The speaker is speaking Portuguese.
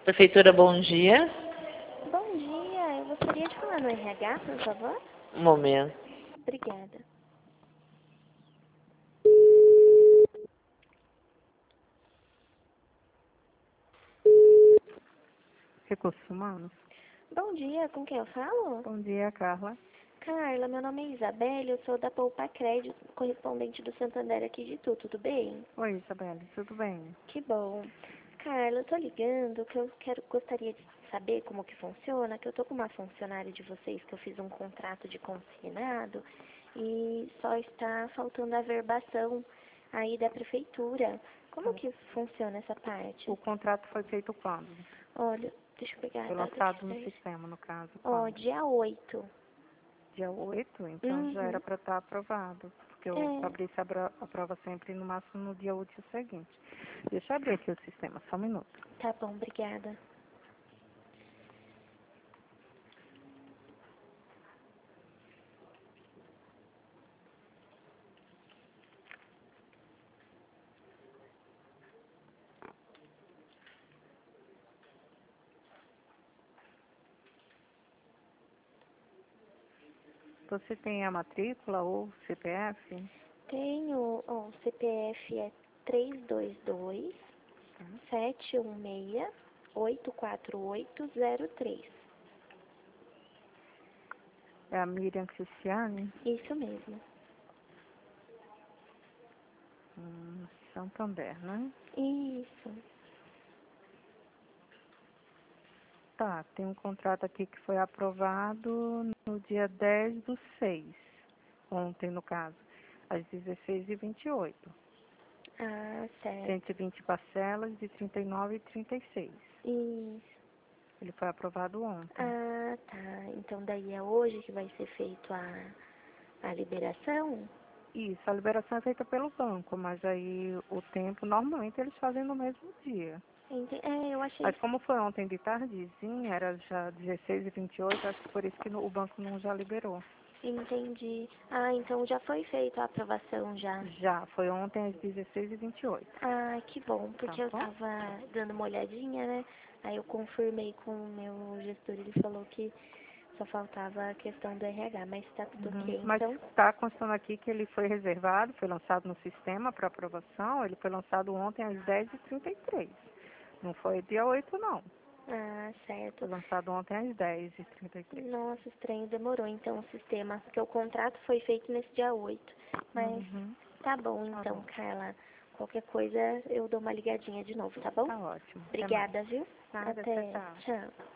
Prefeitura, bom dia. Bom dia, eu gostaria de falar no RH, por favor. Um momento. Obrigada. Recursos Humanos. Bom dia, com quem eu falo? Bom dia, Carla. Carla, meu nome é Isabelle, eu sou da Poupa Crédito, correspondente do Santander aqui de tudo bem? Oi, Isabelle, tudo bem? Que bom. Carla, eu tô ligando que gostaria de saber como que funciona, que eu tô com uma funcionária de vocês que eu fiz um contrato de consignado e só está faltando a verbação aí da prefeitura. Como que funciona essa parte? O contrato foi feito quando? Olha, deixa eu pegar a Foi data lançado aqui no certo. sistema, no caso, Ó, quando? dia 8. Dia 8, então já era Uhum. para estar aprovado, porque o É, Fabrício aprova sempre no máximo no dia útil seguinte. Deixa eu abrir aqui o sistema, só um minuto. tá bom, obrigada. Você tem a matrícula ou CPF? Tenho, ó, o CPF é 322 716 84803. É a Miriam Cristiane? Isso mesmo. Santander, né? Isso. Tá, tem um contrato aqui que foi aprovado no dia 10/6, ontem no caso, às 16h28. Ah, certo. 120 parcelas de 39,36. Isso. Ele foi aprovado ontem. Ah, tá. Então daí é hoje que vai ser feito a liberação? Isso, a liberação é feita pelo banco, mas aí o tempo, normalmente eles fazem no mesmo dia. É, eu achei. Mas como foi ontem de tardezinha, era já 16h28, acho que por isso que o banco não já liberou. Entendi. Ah, então já foi feita a aprovação já. Já, foi ontem às 16h28. Ah, que bom, Tá porque eu bom? tava dando uma olhadinha, né? Aí eu confirmei com o meu gestor, ele falou que só faltava a questão do RH, mas tá tudo ok, Mas então. está constando aqui que ele foi reservado, foi lançado no sistema para aprovação, ele foi lançado ontem às 10h33. Não foi dia 8 não. Ah, certo. Foi lançado ontem às 10h33. Nossa, estranho, demorou então o sistema, porque o contrato foi feito nesse dia 8. Mas Uhum. tá bom Tá então, bom. Carla. Qualquer coisa eu dou uma ligadinha de novo, tá bom? Tá ótimo. Até mais. Obrigada, viu? Nada, tchau, Até. tchau. Tchau.